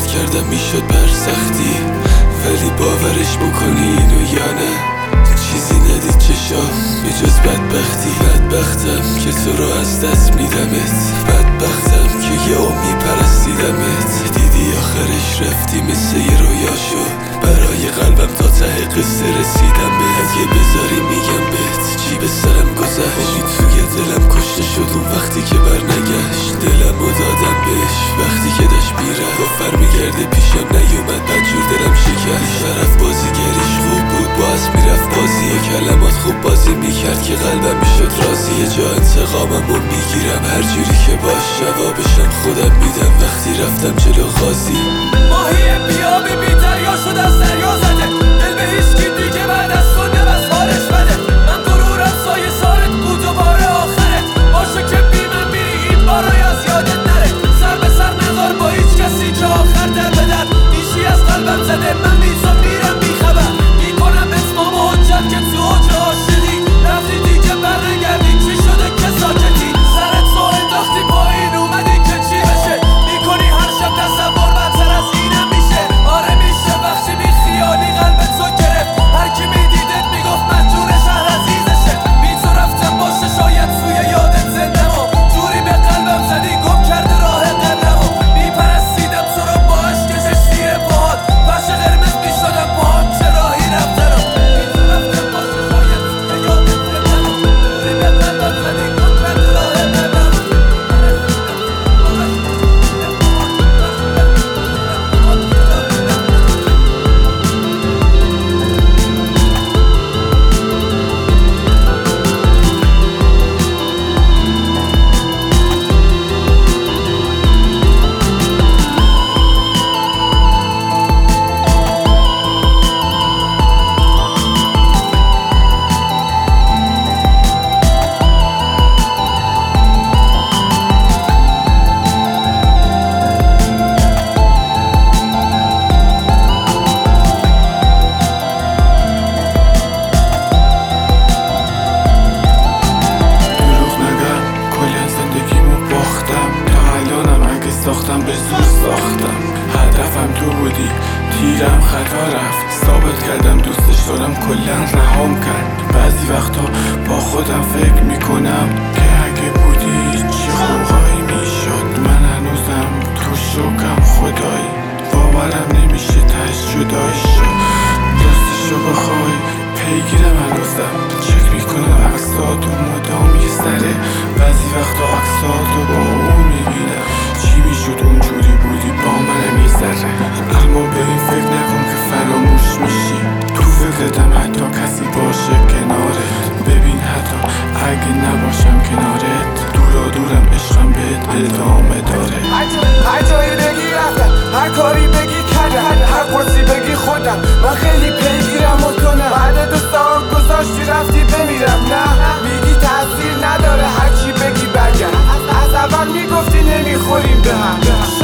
کردم میشد بر سختی، ولی باورش بکنی اینو یا نه؟ چیزی ندید چشام به جز بدبختی. بدبختم که تو رو از دست میدمت، بدبختم که یه عمری پرستیدمت. دیدی آخرش رفتی مثل یه رویا شد، برای قلبم تا ته قصه رسیدم به. اگه بذاری میگم بهت چی به سرم گذشت، توی دلم کشته شد اون وقتی که برنگشت. دلمو دادم بهش وقتی که داشت میرفت، گفت میگرده پیشم نیومد بدجور دلم شکست. شرف بازیگریش خوب بود، باز میرفت بازی کلمات خوب بازی میکرد که قلبم میشد راضی. یه جا انتقاممو میگیرم هر جوری که باش، جوابشم خودم میدم وقتی رفتم جلو قاضی. ماهی بیابی بی دریا شد از دریا زده، دل به هیچکی دیگه بعد از تو نبست حالش بده. من غرورم سایه سارت بود و بار آخرت، باشه که بی من میری این بارای از یادت نره. سر به سر نذار با هیچ کسی که آخر در به در، نیشی از قلبم زده من میزا میرم بی خبر. میکنم اسمام و حجت که تو حجر عاشقی رفتی دیگه برنگردی، چی شده که ساکتی؟ سرت رو انداختی پایین اومدی که چی بشه، میکنی هر شب تصور بدتر از اینم میشه. آره میشه وقتی بی خیالی قلبت رو گرفت، هر کی میدیدت میگفت مجبور شهر عزیزشه. بی تو رفتم باشه شاید توی یادت زندمو، جوری به قلبم زدی گم کرده راه قبلمو. میپرستیدم تو رو با عشق کشتی پاهات، فرش قرمز میشدم باهات چه راهی رفتنم. بی تو رفتم باشه شاید توی یادت زندمو، جوری به قلبم زدی گم کرده راه قبلمو. ساختم به زور ساختم، هدفم تو بودی، تیرم خطا رفت. ثابت کردم دوستش دارم کلن رهام کرد. بعضی وقتا با خودم فکر میکنم که اگه بودی چه خوبایی میشد. من هنوزم تو شوکم خدایی، باورم نمیشه تش جدایی شد. راستشو بخوای پیگیرم هنوزم، چک میکنم عکساتو مدام یه سره. بعضی وقتا عکساتو با اون میبینم، چی میشد اونجوری بودی با منم میذره. اما به این فکر نکن که فراموش میشی، تو فکرتم حتی کسی باشه کنارت. ببین حتی اگه نباشم کنارت، دورم عشقم بهت ادامه داره. هر جایی بگی رفتم، هر کاری بگی کردم، هر قرصی بگی خودم. من خیلی پیگیرم و تو نه، بعد دوستان گذاشتی رفتی بمیرم. نه میگی تاثیر نداره هرچی بگی برگرد، از اول میگفتی نمیخوریم به هم.